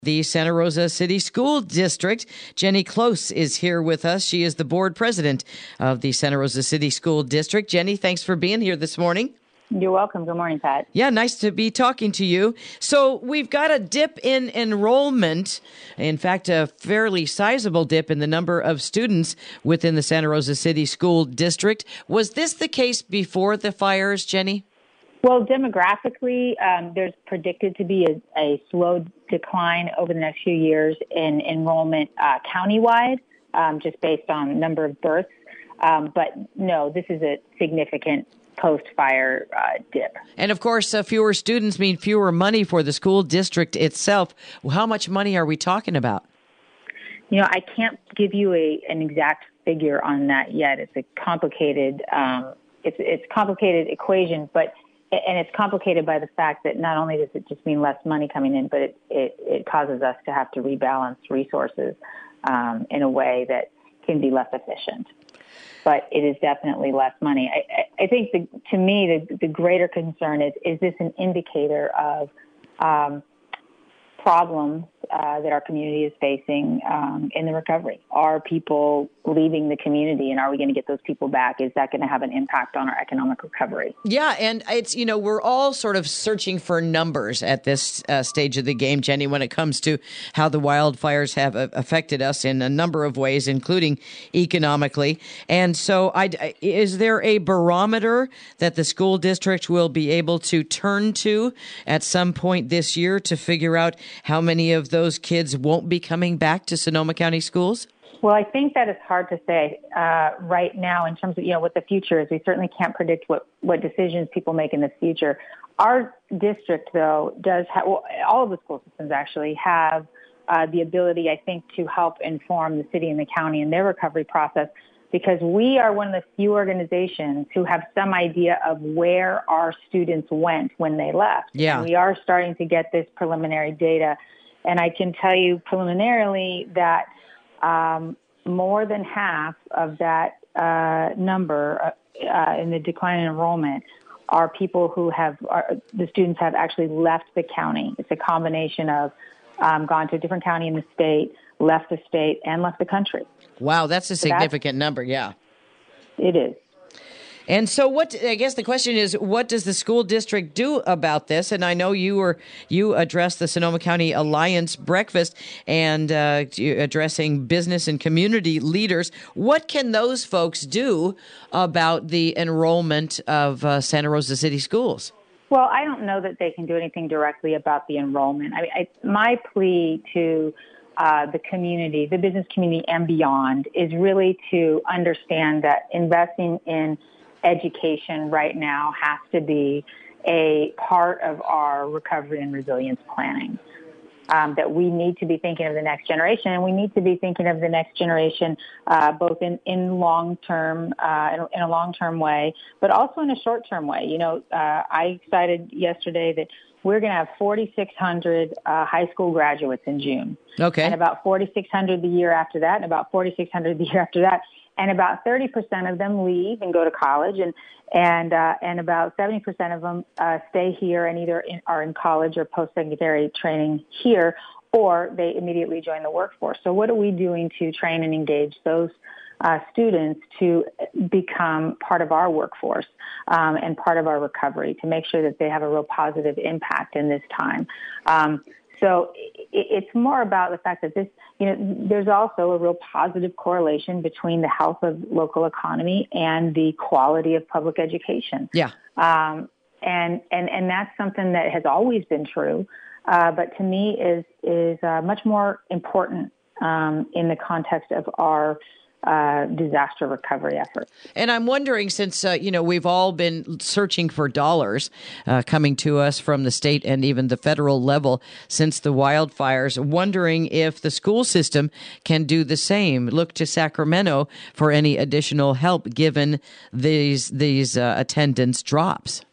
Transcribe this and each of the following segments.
The Santa Rosa City School District. Jenny Close is here with us. She is the board president of the Santa Rosa City School District. Jenny, thanks for being here this morning. You're welcome. Good morning, Pat. Yeah, nice to be talking to you. So we've got a dip in enrollment. In fact, a fairly sizable dip in the number of students within the Santa Rosa City School District. Was this the case before the fires, Jenny? Well, demographically, there's predicted to be a slow decline over the next few years in enrollment countywide, just based on number of births. But no, this is a significant post-fire dip. And of course, fewer students mean fewer money for the school district itself. How much money are we talking about? You know, I can't give you an exact figure on that yet. It's a complicated, it's complicated equation, and it's complicated by the fact that not only does it just mean less money coming in, but it causes us to have to rebalance resources in a way that can be less efficient. But it is definitely less money. I think, to me, the greater concern is this an indicator of problems that our community is facing in the recovery? Are people leaving the community, and are we going to get those people back? Is that going to have an impact on our economic recovery? Yeah, and it's, we're all sort of searching for numbers at this stage of the game, Jenny, when it comes to how the wildfires have affected us in a number of ways, including economically. And so is there a barometer that the school district will be able to turn to at some point this year to figure out how many of those kids won't be coming back to Sonoma County schools? Well, I think that is hard to say right now in terms of, what the future is. We certainly can't predict what decisions people make in the future. Our district, though, does have, all of the school systems actually have the ability, I think, to help inform the city and the county in their recovery process, because we are one of the few organizations who have some idea of where our students went when they left. Yeah. And we are starting to get this preliminary data. And I can tell you preliminarily that more than half of that number in the decline in enrollment are people who the students have actually left the county. It's a combination of gone to a different county in the state, left the state, and left the country. Wow, that's a significant number, yeah. It is. And so I guess the question is, what does the school district do about this? And I know you addressed the Sonoma County Alliance breakfast and addressing business and community leaders. What can those folks do about the enrollment of Santa Rosa City schools? Well, I don't know that they can do anything directly about the enrollment. My plea to the community, the business community and beyond, is really to understand that investing in education right now has to be a part of our recovery and resilience planning. That we need to be thinking of the next generation, and we need to be thinking of the next generation both in long-term, in a long-term way, but also in a short-term way. I cited yesterday that we're going to have 4,600 high school graduates in June. Okay. And about 4,600 the year after that, and about 4,600 the year after that. And about 30% of them leave and go to college, and about 70% of them stay here and either are in college or post-secondary training here, or they immediately join the workforce. So what are we doing to train and engage those students to become part of our workforce and part of our recovery, to make sure that they have a real positive impact in this time? So it's more about the fact that there's also a real positive correlation between the health of local economy and the quality of public education. Yeah. And that's something that has always been true, but to me is much more important in the context of our disaster recovery efforts. And I'm wondering, since, we've all been searching for dollars coming to us from the state and even the federal level since the wildfires, wondering if the school system can do the same, look to Sacramento for any additional help given these attendance drops.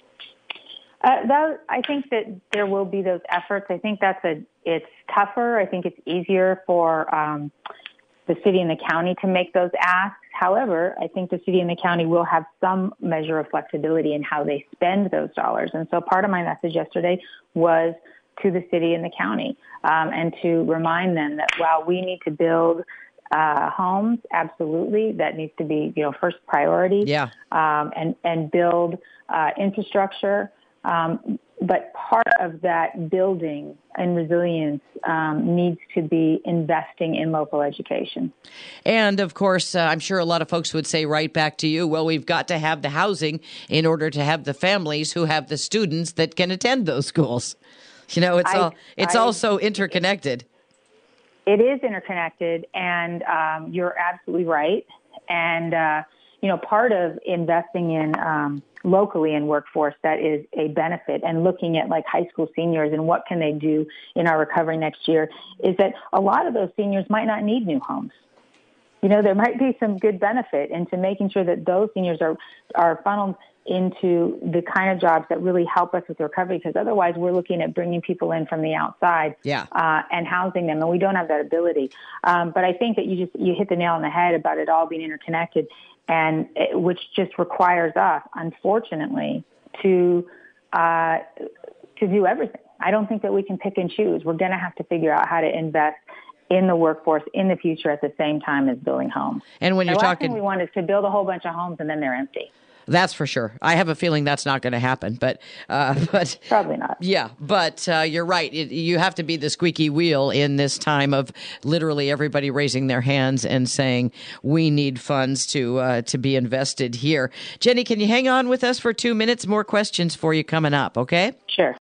I think that there will be those efforts. I think it's tougher. I think it's easier for the city and the county to make those asks. However, I think the city and the county will have some measure of flexibility in how they spend those dollars. And so part of my message yesterday was to the city and the county, and to remind them that while we need to build homes, absolutely, that needs to be, first priority. Yeah. And build infrastructure. But part of that building and resilience needs to be investing in local education. And, of course, I'm sure a lot of folks would say right back to you, well, we've got to have the housing in order to have the families who have the students that can attend those schools. It's also interconnected. It is interconnected, and you're absolutely right. And, part of investing in locally in workforce that is a benefit, and looking at like high school seniors and what can they do in our recovery next year, is that a lot of those seniors might not need new homes. There might be some good benefit into making sure that those seniors are funneled into the kind of jobs that really help us with recovery, because otherwise we're looking at bringing people in from the outside and housing them, and we don't have that ability. But I think that you hit the nail on the head about it all being interconnected, and which just requires us, unfortunately, to do everything. I don't think that we can pick and choose. We're going to have to figure out how to invest in the workforce in the future at the same time as building homes. And when you're the last talking, thing we want is to build a whole bunch of homes and then they're empty. That's for sure. I have a feeling that's not going to happen, but probably not. Yeah, but you're right. You have to be the squeaky wheel in this time of literally everybody raising their hands and saying we need funds to be invested here. Jenny, can you hang on with us for 2 minutes? More questions for you coming up. Okay. Sure.